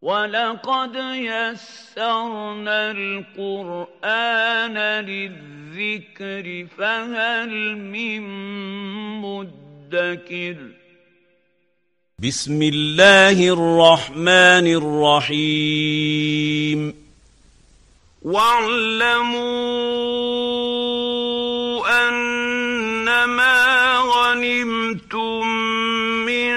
وَلَقَدْ يَسَّرْنَا الْقُرْآنَ لِلذِّكْرِ فَهَلْ مِن مُّدَّكِرٍ بسم الله الرحمن الرحيم واعلموا أنما غنمتم من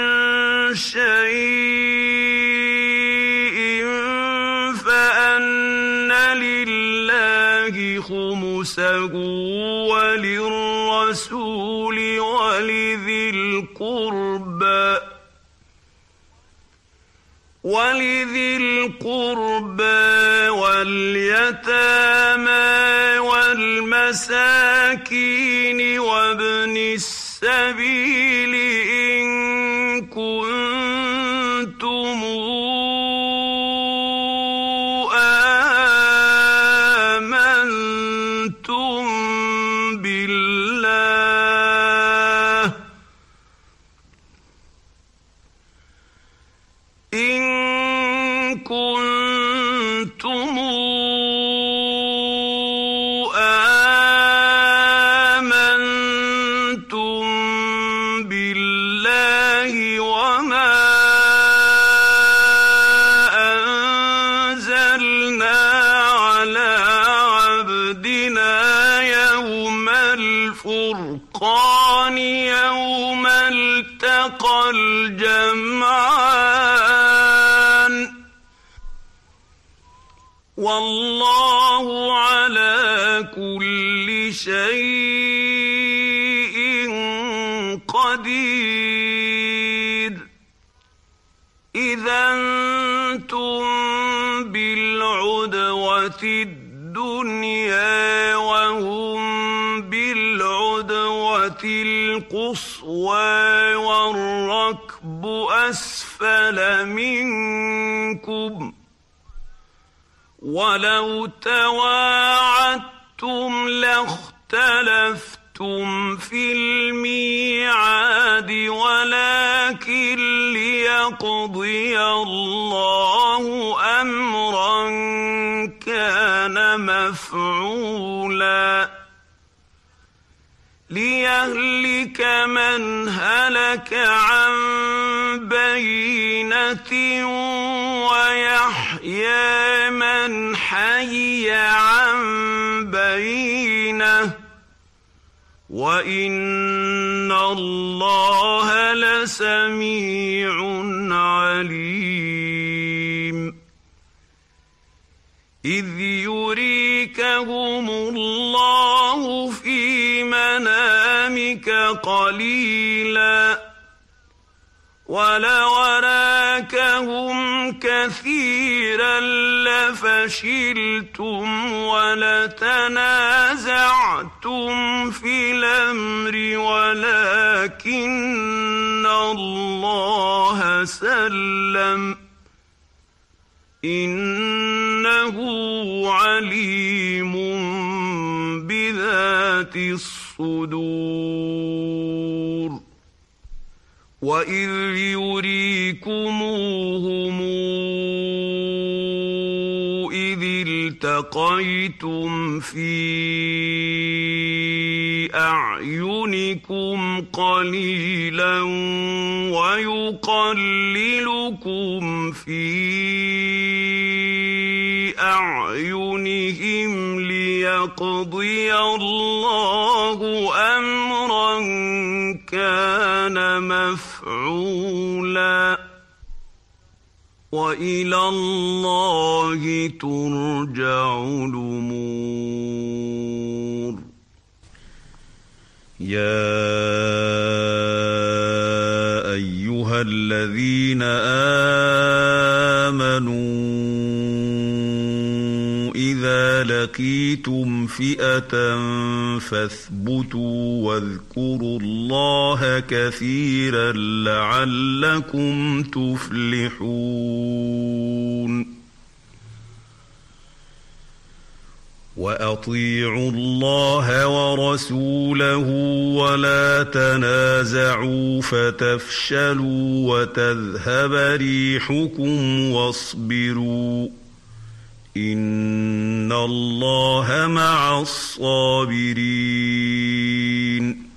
شيء فأن لله خمسه وللرسول ولذي القربى واليتامى والمساكين وابن السبيل إن كنتم بالله وما أنزلنا على عبدنا يوم الفرقان يوم التقى الجمعان والله على كل شيء قدير إذا أنتم بالعدوة الدنيا وهم بالعدوة القصوى والركب أسفل منكم ولو تواعدتم لاختلفتم في الميعاد ولكن ليقضي الله أمرا كان مفعولا ليهلك من هلك عن بينة ويحيى من حي عن بينة وإن الله لسميع عليم إذ يريكهم الله في منامك قليلا ولو أراكهم كثيرا لفشلتم ولتنازعتم في الأمر ولكن الله سلم إنه عليم بذات الصدور وإذ يريكموهم إذ التقيتم في أعينكم قليلا ويقللكم في أعينهم ليقضي الله أمرا كان مفعولا وإلى الله ترجع الأمور يا أيها الذين آمنوا إذا لقيتم فئة فاثبتوا واذكروا الله كثيرا لعلكم تفلحون وأطيعوا الله ورسوله ولا تنازعوا فتفشلوا وتذهب ريحكم واصبروا إن الله مع الصابرين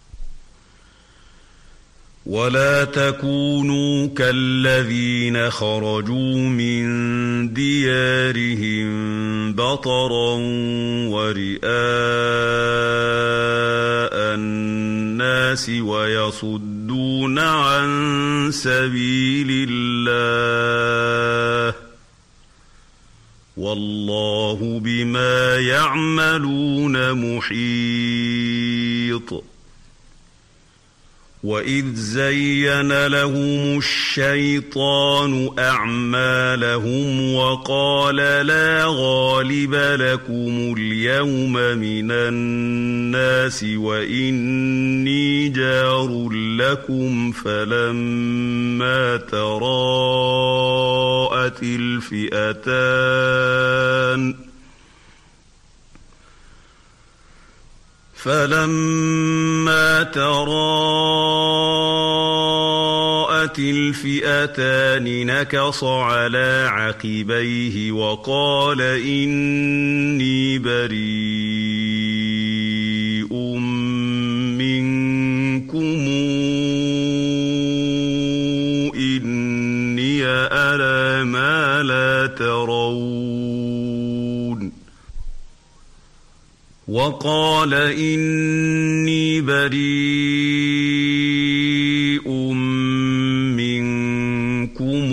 ولا تكونوا كالذين خرجوا من ديارهم بطرا ورئاء الناس ويصدون عن سبيل الله والله بما يعملون محيط وإذ زين لهم الشيطان أعمالهم وقال لا غالب لكم اليوم من الناس وإني جار لكم فلما تراءت الفئتان نكص على عقبيه وقال إني بريء منكم إني أرى ما لا ترون وقال إني بريء منكم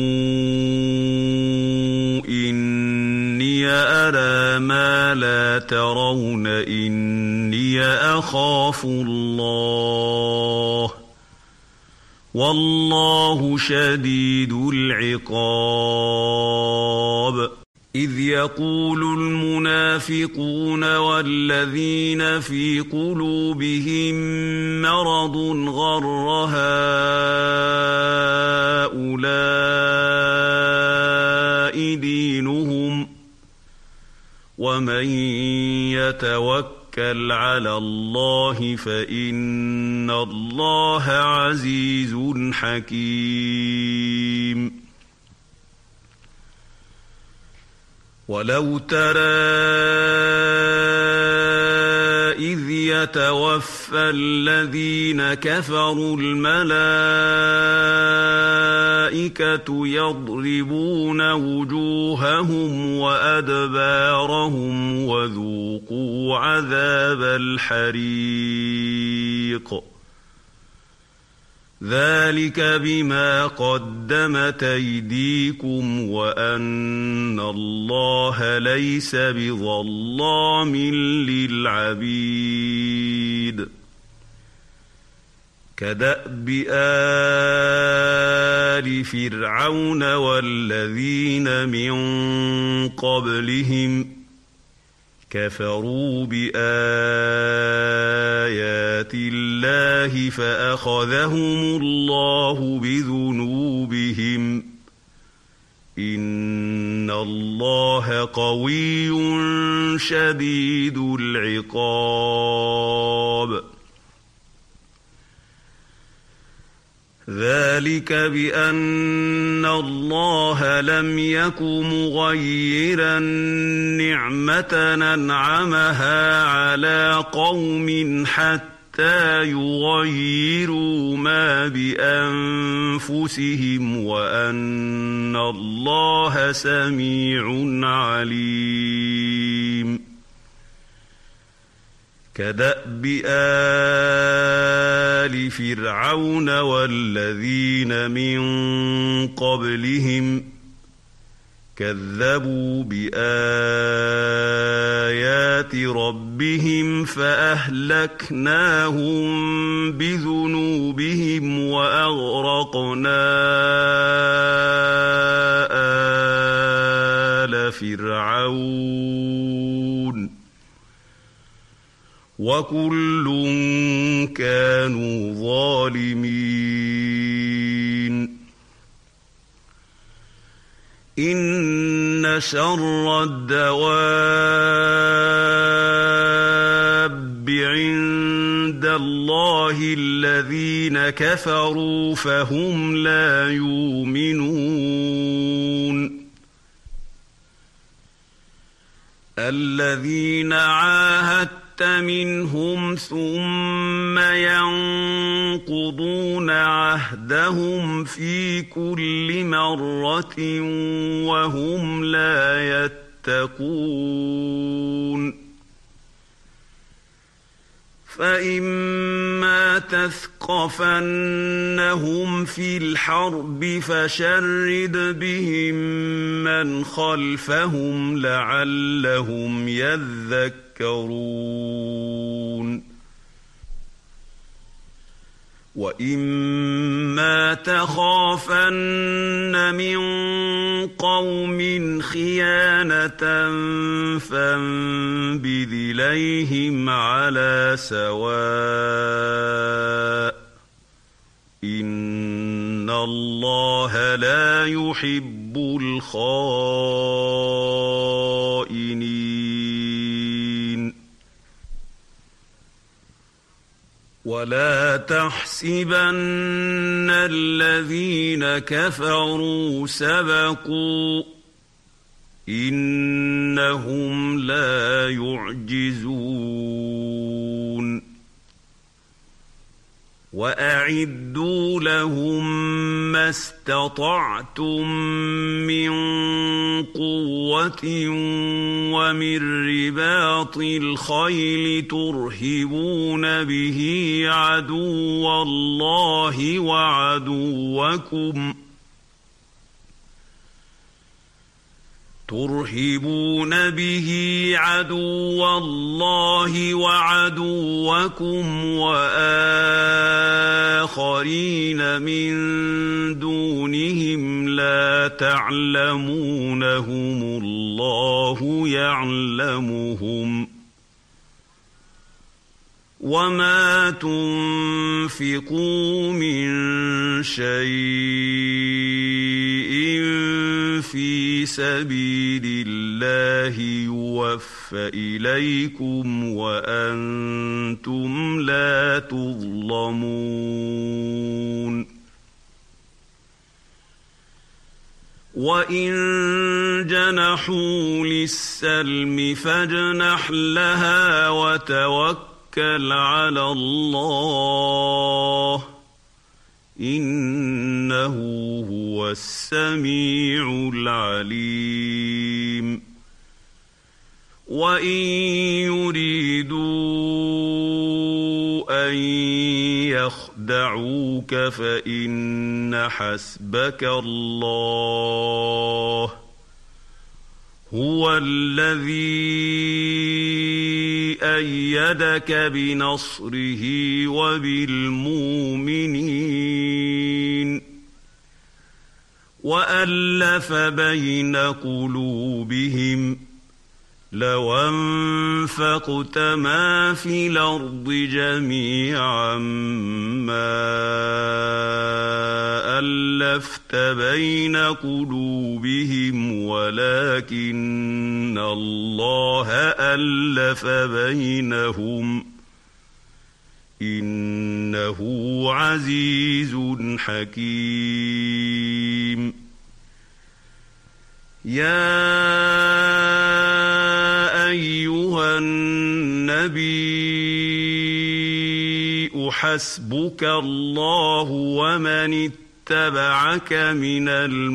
إني أرى ما لا ترون إني أخاف الله والله شديد العقاب إذ يقول المنافقون والذين في قلوبهم مرض غر هؤلاء دينهم ومن يتوكل على الله فإن الله عزيز حكيم ولو ترى إذ يتوفى الذين كفروا الملائكة يضربون وجوههم وأدبارهم وذوقوا عذاب الحريق ذلك بما قدمت أيديكم وأن الله ليس بظلام للعبيد كدأب آل فرعون والذين من قبلهم كفروا بآيات الله فأخذهم الله بذنوبهم إن الله قوي شديد العقاب ذلك بأن الله لم يك مغيرا نعمة أنعمها على قوم حتى يغيروا ما بأنفسهم وأن الله سميع عليم كدأب آل فرعون والذين من قبلهم كذبوا بآيات ربهم فأهلكناهم بذنوبهم وأغرقنا آل فرعون وكل كانوا ظالمين إن شر الدواب عند الله الذين كفروا فهم لا يؤمنون الذين عاهدت منهم ثم ينقضون عهدهم في كل مرة وهم لا يتقون فإما تثقفنهم في الحرب فشرد بهم من خلفهم لعلهم يذكرون وإما تخافن من قوم خيانة فانبذ إليهم على سواء إن الله لا يحب الخائنين ولا تحسبن الذين كفروا سبقوا إنهم لا يعجزون وأعدوا لهم ما استطعتم من قوة ومن رباط الخيل ترهبون به عدو الله وعدوكم وآخرين من دونهم لا تعلمونهم الله يعلمهم وما تنفقوا من شيء في سبيل الله يوفى إليكم وأنتم لا تظلمون وإن جنحوا للسلم فاجنح لها وتوكل على الله إنه هو السميع العليم وإن يريدوا أن يخدعوك فإن حسبك الله هو الذي أيدك بنصره وبالمؤمنين وألف بين قلوبهم لو أنفقت ما في الأرض جميعا ما ألفت بين قلوبهم ولكن الله ألف بينهم إنه عزيز حكيم يا أيها النبي حسبك الله ومن اتبعك من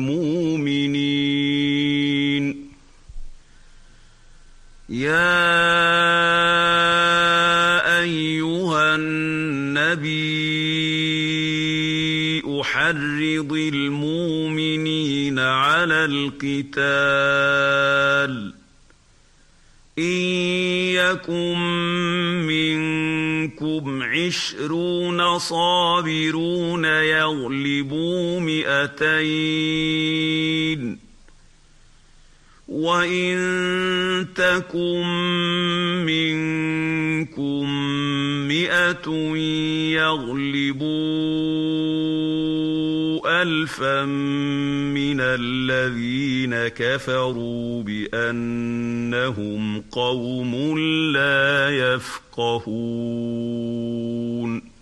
المؤمنين يا أيها النبي حرض المؤمنين على القتال إن يكن منكم 20 صابرون يغلبوا 200 وإن تكن منكم 100 يغلبوا ألفا من الذين كفروا بأنهم قوم لا يفقهون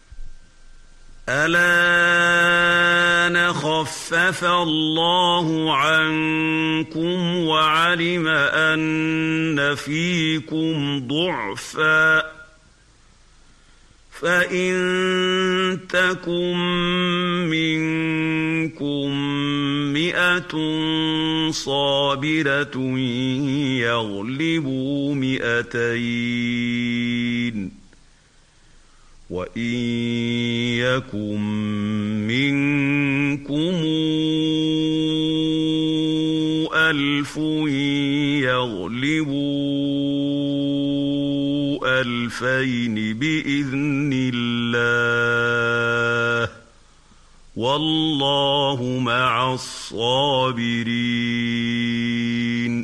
الآن خفف الله عنكم وعلم أن فيكم ضعفا فإن تكن منكم 100 صابرة يغلبوا 200 وإن يكن منكم 1000 يغلبوا 2000 بإذن الله والله مع الصابرين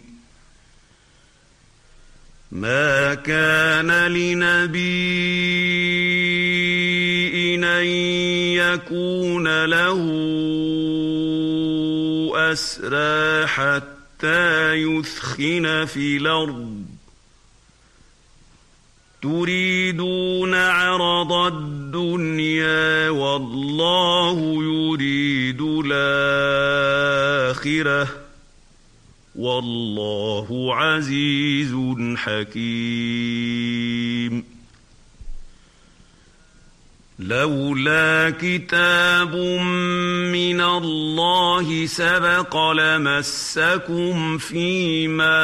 ما كان لنبي أن يكون له أسرى حتى يثخن في الأرض تريدون عرض الدنيا والله يريد الآخرة والله عزيز حكيم لولا كتاب من الله سبق لمسكم فيما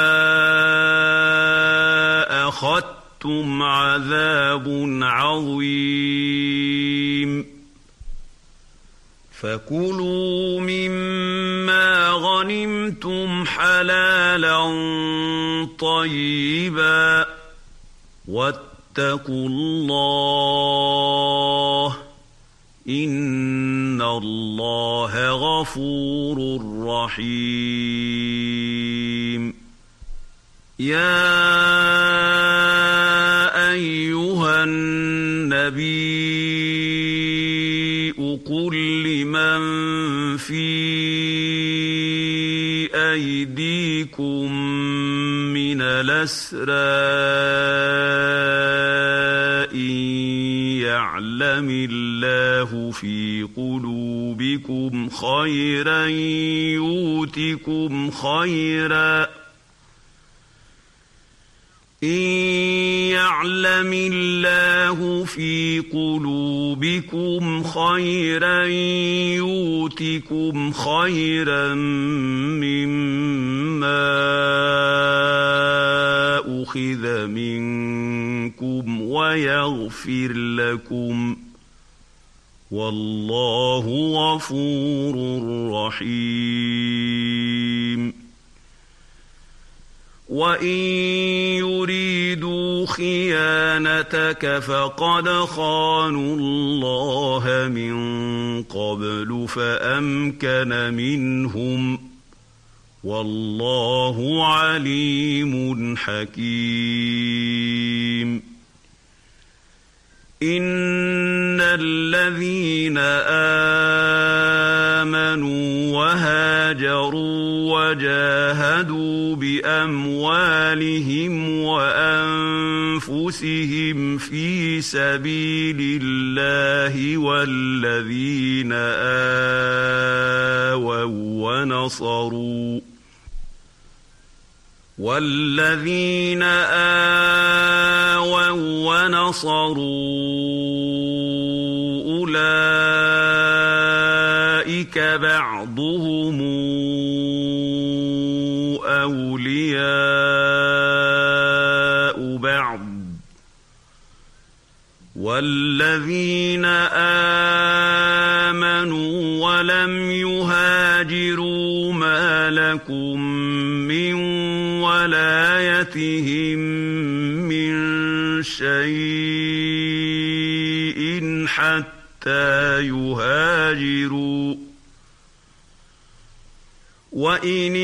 أخذتم عذاب عظيم فكلوا مما غنمتم حلالا طيبا واتقوا الله إن الله غفور رحيم يا أيها النبي قل لمن في أيديكم من الأسرى إن يعلم الله في قلوبكم خيرا يؤتكم خيرا إن يعلم الله في قلوبكم خيرا يؤتكم خيرا مما أخذ منكم ويغفر لكم والله غفور رحيم وإن يريدوا خيانتك فقد خانوا الله من قبل فأمكن منهم والله عليم حكيم إن الذين آمنوا وهاجروا وجاهدوا بأموالهم وأنفسهم في سبيل الله والذين آووا ونصروا أولئك بعضهم أولياء بعض والذين آمنوا ولم يهاجروا ما لكم من ولايتهم من شيء حتى يهاجروا وإن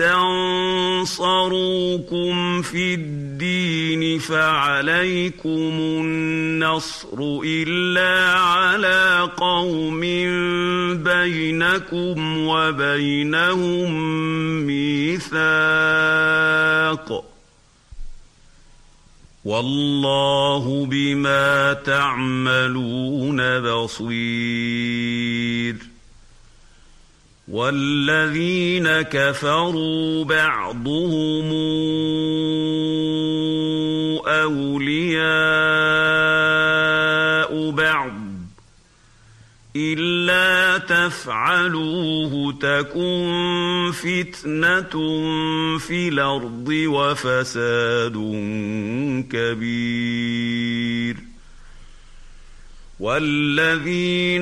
استنصروكم في الدين فعليكم النصر إلا على قوم بينكم وبينهم ميثاق والله بما تعملون بصير والذين كفروا بعضهم أولياء بعض إلا تفعلوه تكن فتنة في الأرض وفساد كبير والذين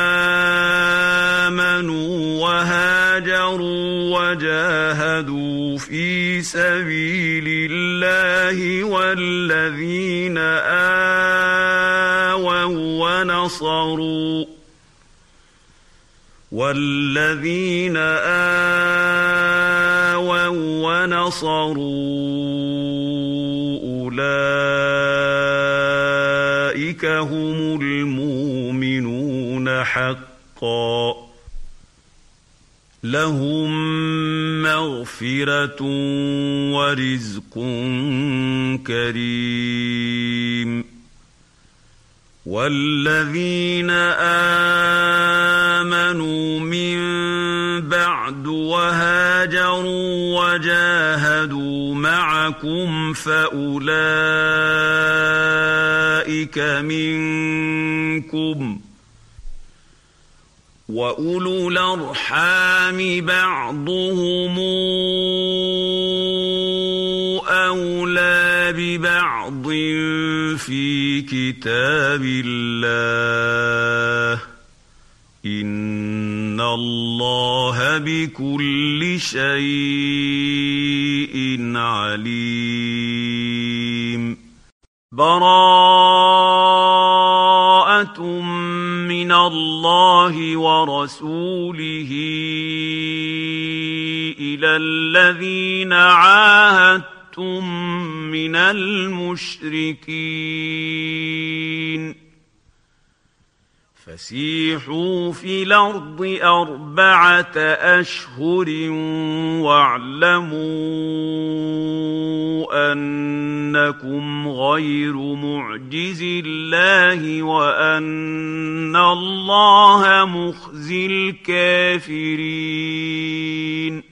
آمنوا وهاجروا وجاهدوا في سبيل الله والذين آووا ونصروا أولئك هم المؤمنون حقا لهم مغفرة ورزق كريم والذين آمنوا من بعد وهاجروا وجاهدوا معكم فأولئك منكم وأولو الأرحام بعضهم أولى ببعض في كتاب الله إن الله بكل شيء عليم براءة من الله ورسوله إلى الذين عاهدتم من المشركين فسيحوا في الأرض 4 أشهر واعلموا أنكم غير معجز الله وأن الله مخزي الكافرين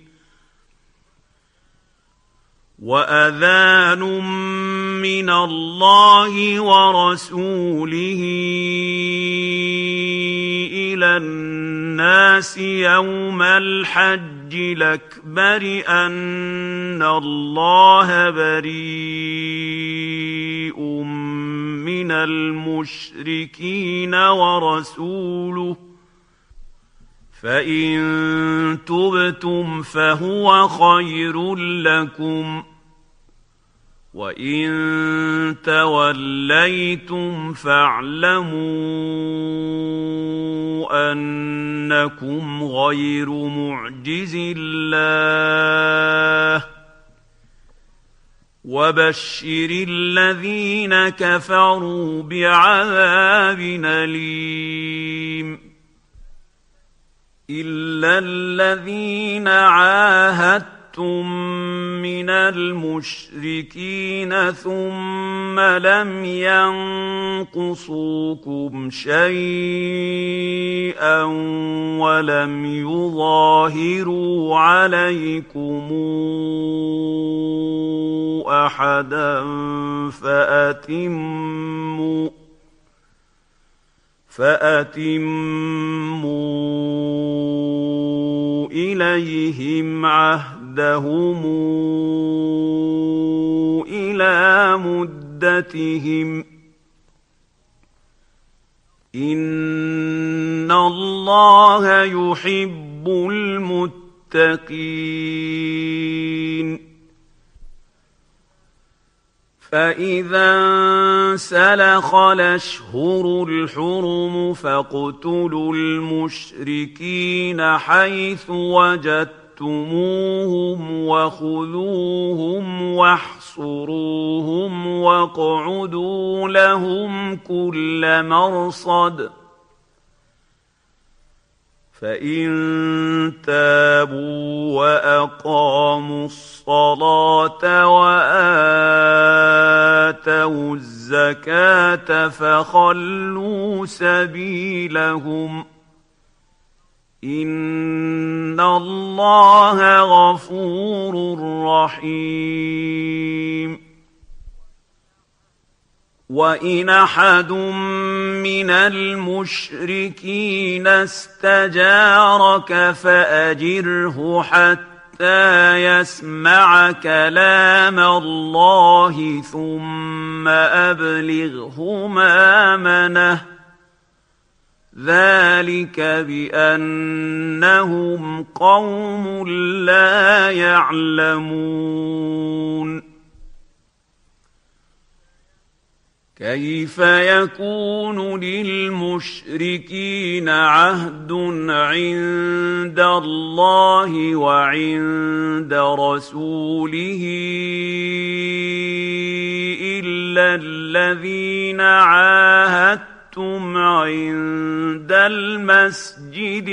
وأذان من الله ورسوله إلى الناس يوم الحج الأكبر أن الله بريء من المشركين ورسوله فإن تبتم فهو خير لكم وإن توليتم فاعلموا أنكم غير معجز الله وبشر الذين كفروا بعذاب أليم إلا الذين عاهدتم من المشركين ثم لم ينقصوكم شيئا ولم يظاهروا عليكم أحدا فأتموا إليهم عهدهم إلى مدتهم إن الله يحب المتقين فإذا انسلخ الأشهر الحرم فاقتلوا المشركين حيث وجدتموهم عاهدتموهم وخذوهم واحصروهم واقعدوا لهم كل مرصد فإن تابوا وأقاموا الصلاة وآتوا الزكاة فخلوا سبيلهم إن الله غفور رحيم وإن أحد من المشركين استجارك فأجره حتى يسمع كلام الله ثم أبلغه مأمنه ذلك بأنهم قوم لا يعلمون كيف يكون للمشركين عهد عند الله وعند رسوله إلا الذين عاهدتم عند المسجد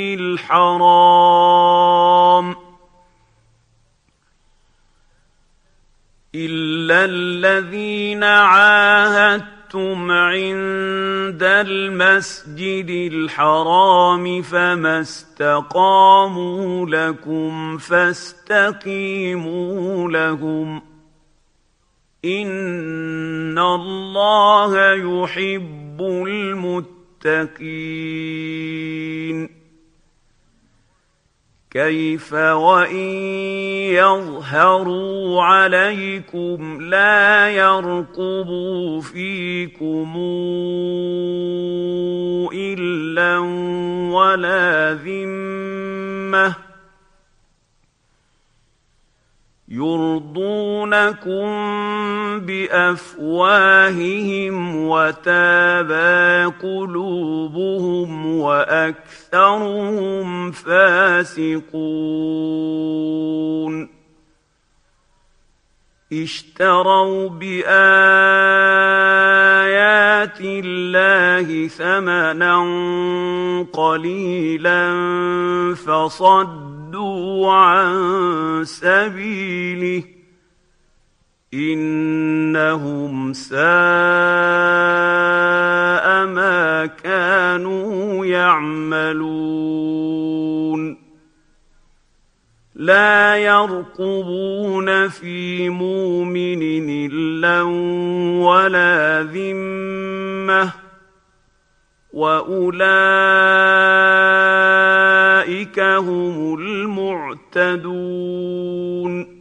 الحرام إلا الذين عاهدتم عند المسجد الحرام فما استقاموا لكم فاستقيموا لهم إن الله يحب المتقين كيف وإن يظهروا عليكم لا يرقبوا فيكم إلا ولا ذمة يرضونكم بأفواههم وتابى قلوبهم وأكثرهم فاسقون اشتروا بآيات الله ثمنا قليلا فصدوا عن سبيله إنهم ساء ما كانوا يعملون لا يرقبون في مؤمن إلا ولا ذمة وأولئك هم المعتدون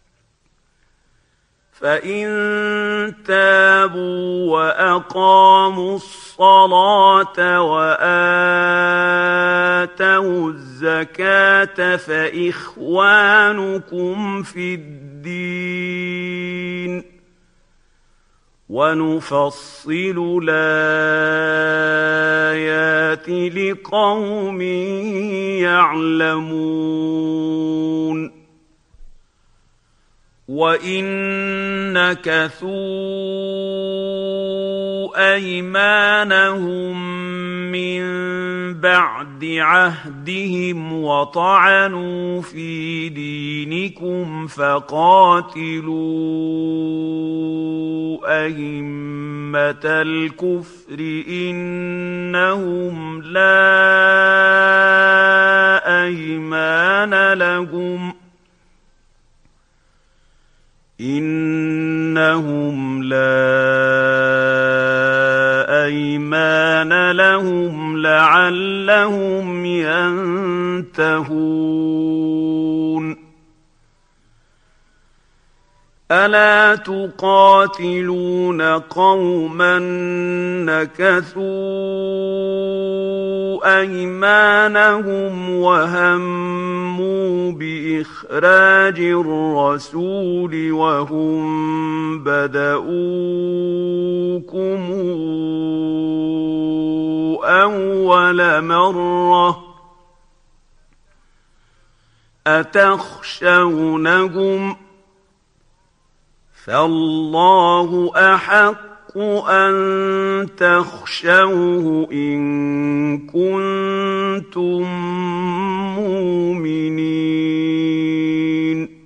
فإن تابوا وأقاموا الصلاة وآتوا الزكاة فإخوانكم في الدين ونفصل الآيات لقوم يعلمون وإن نكثوا أيمانهم من بعد عهدهم وطعنوا في دينكم فقاتلوا أئمة الكفر إنهم لا أيمان لهم لعلهم ينتهون ألا تقاتلون قوما نكثوا أيمانهم وهموا بإخراج الرسول وهم بدؤوكم أول مرة أتخشونهم فالله أحق أن تخشوه إن كنتم مؤمنين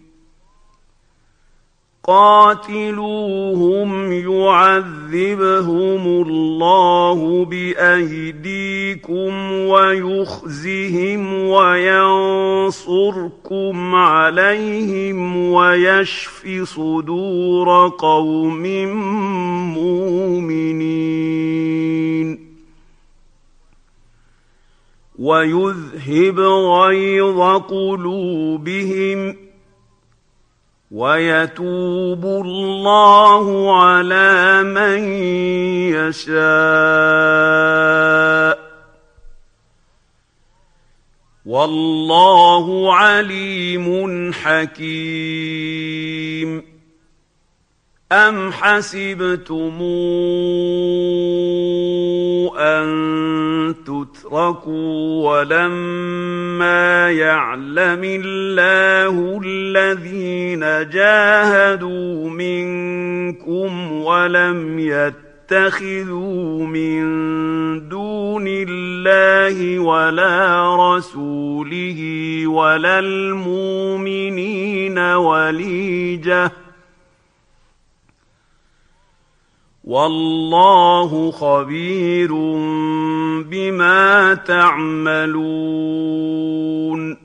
قاتلوهم يعذبهم الله بأيديكم ويخزهم وينصركم عليهم ويشف صدور قوم مؤمنين ويذهب غيظ قلوبهم ويتوب الله على من يشاء والله عليم حكيم أم حسبتم أن تتركوا ولما يعلم الله الذين جاهدوا منكم ولم يتخذوا من دون الله ولا رسوله ولا المؤمنين وليجة والله خبير بما تعملون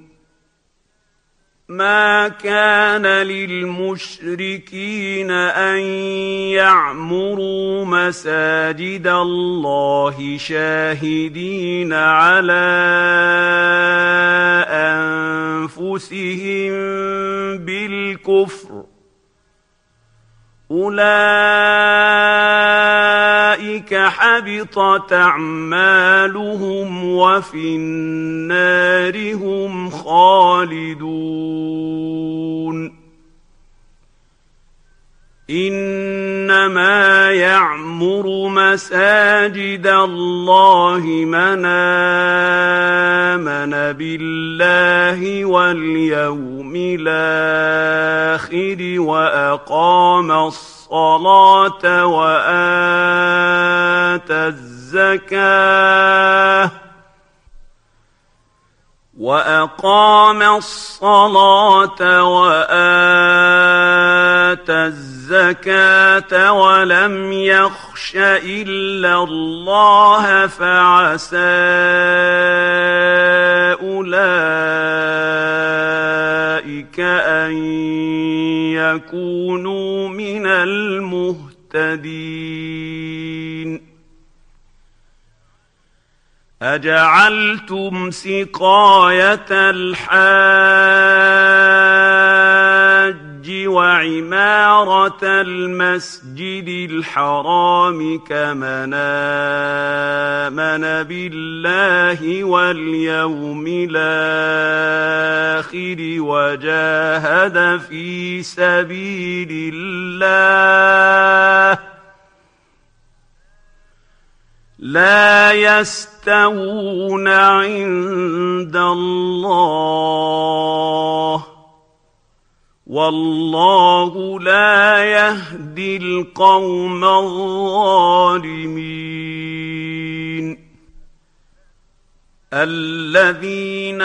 ما كان للمشركين أن يعمروا مساجد الله شاهدين على أنفسهم بالكفر أولئك حبطت أعمالهم وفي النار هم خالدون إنما يعمر مساجد الله من آمن بالله واليوم الآخر وأقام الصلاة وآتى الزكاة ولم يخش إلا الله فعسى أولئك أن يكونوا من المهتدين أجعلتم سقاية الحاج وعمارة المسجد الحرام كمن آمن بالله واليوم الآخر وجاهد في سبيل الله لا يستوون عند الله والله لا يهدي القوم الظالمين الذين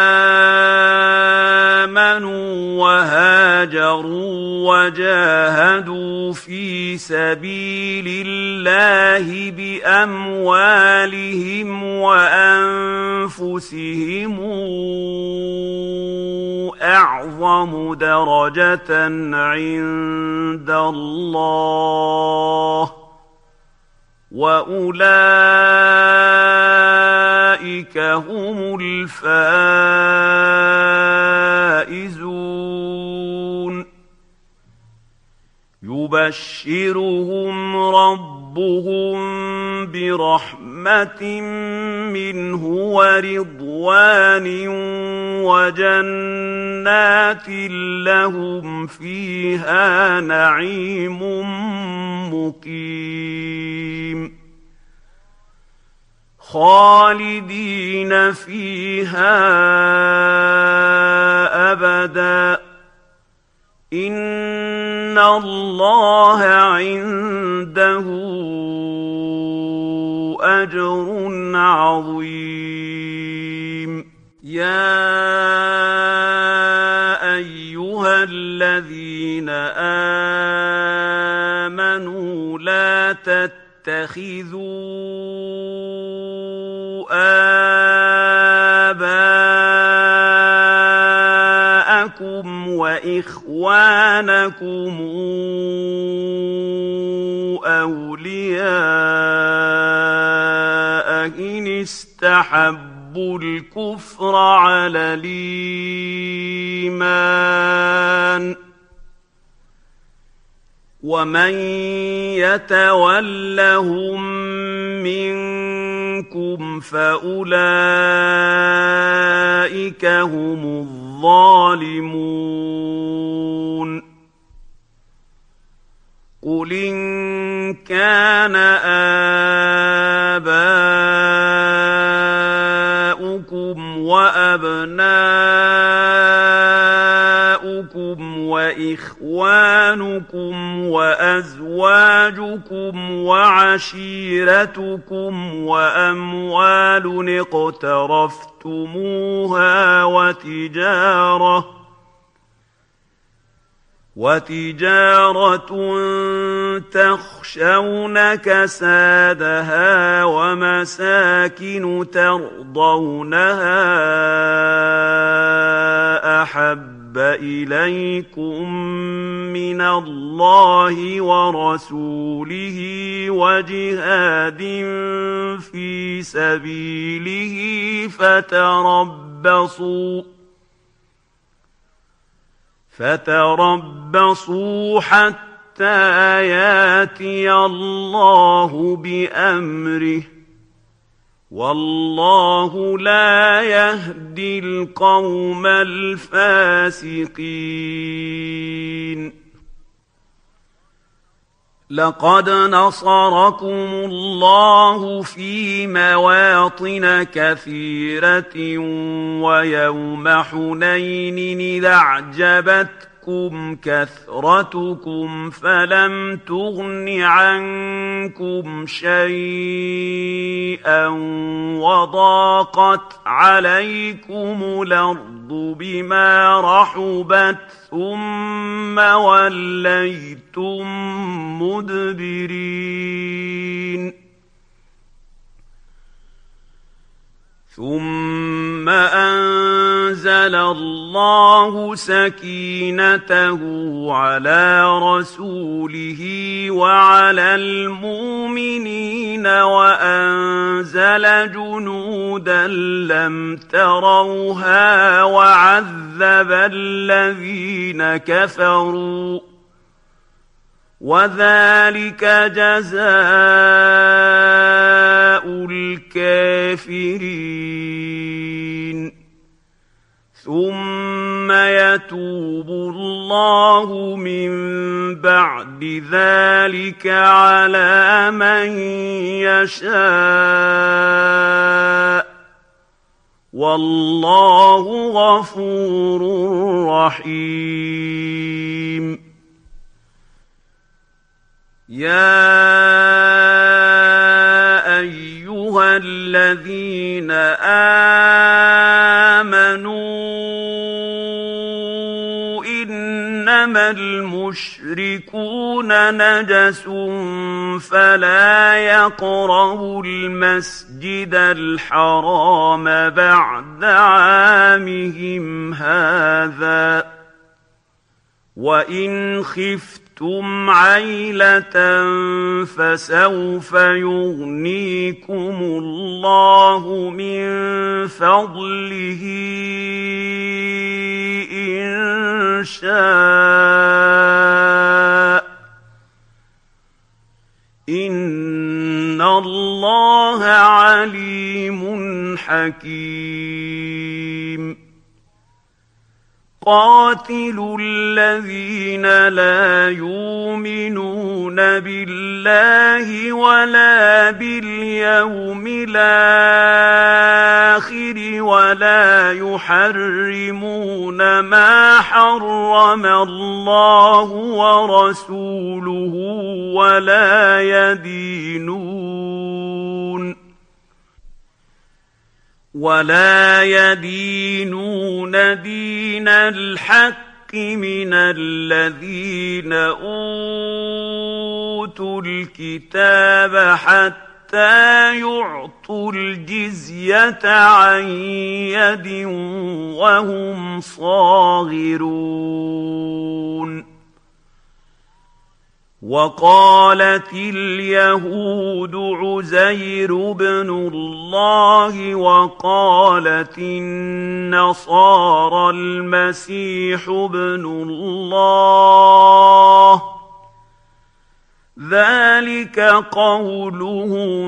آمنوا وهاجروا وجاهدوا في سبيل الله بأموالهم وأنفسهم أعظم درجة عند الله وأولئك هم الفائزون يبشرهم ربهم برحمة منه ورضوان وجنات لهم فيها نعيم مقيم خالدين فيها أبدا إن الله عنده أجر عظيم يا أيها الذين آمنوا لا تتخذوا آباءكم وإخوانكم أولياء إن استحبوا الكفر على الإيمان ومن يتولهم منكم فأولئك هم الظالمون قل إن كان آباؤكم وأبناؤكم وإخوانكم وأزواجكم وعشيرتكم وأموال اقترفتموها وتجارة تخشون كسادها ومساكن ترضونها أحب إليكم من الله ورسوله وجهاد في سبيله فتربصوا حتى ياتي الله بأمره والله لا يهدي القوم الفاسقين لقد نصركم الله في مواطن كثيرة ويوم حنين إذ أعجبتكم كثرتكم فلم تغن عنكم شيئا وضاقت عليكم الأرض بما رحبت ثم وليتم مدبرين ثم أنزل الله سكينته على رسوله وعلى المؤمنين وأنزل جنودا لم تروها وعذب الذين كفروا وذلك جزاء الكافرين ثم يتوب الله من بعد ذلك على من يشاء والله غفور رحيم يا أيها الذين آمنوا إنما المشركون نجس فلا يقربوا المسجد الحرام بعد عامهم هذا وإن خفتم عيلة فسوف يغنيكم الله من فضله إن شاء إن الله عليم حكيم قاتلوا الذين لا يؤمنون بالله ولا باليوم الآخر ولا يحرمون ما حرم الله ورسوله ولا يدينون دين الحق من الذين أوتوا الكتاب حتى يعطوا الجزية عن يد وهم صاغرون. وقالت اليهود عزير بن الله وقالت النصارى المسيح ابن الله، ذلك قولهم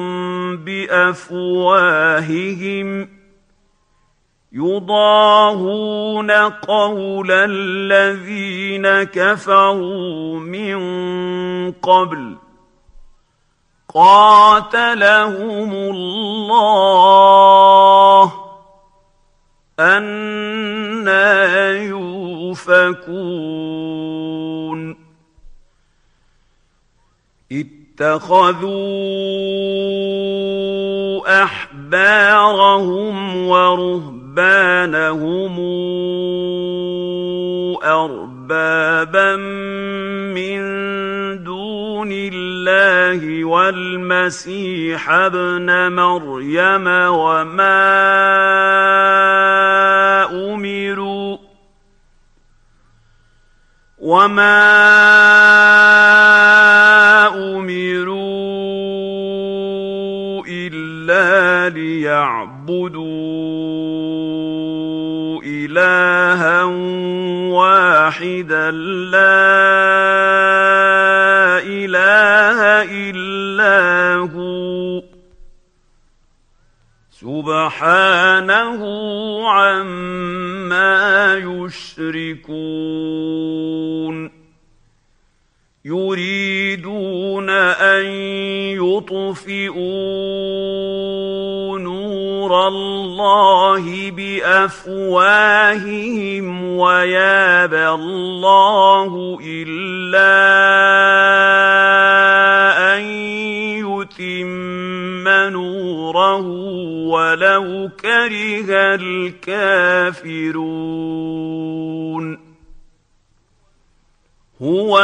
بأفواههم يضاهون قول الذين كفروا من قبل قاتلهم الله أنى يؤفكون. اتخذوا أحبارهم ورهبانهم أربابا من دون الله والمسيح ابن مريم وما أمروا إلا ليعبدوا إلها واحدا لا إله إلا هو سبحانه عما يشركون. يريدون أن يطفئوا نور الله بأفواههم ويابى الله إلا أن يتم نوره ولو كره الكافرون. هو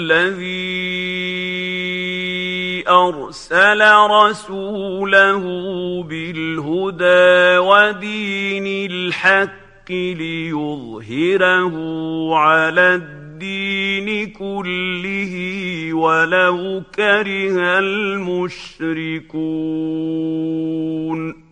الذي أرسل رسوله بالهدى ودين الحق ليظهره على الدين كله ولو كره المشركون.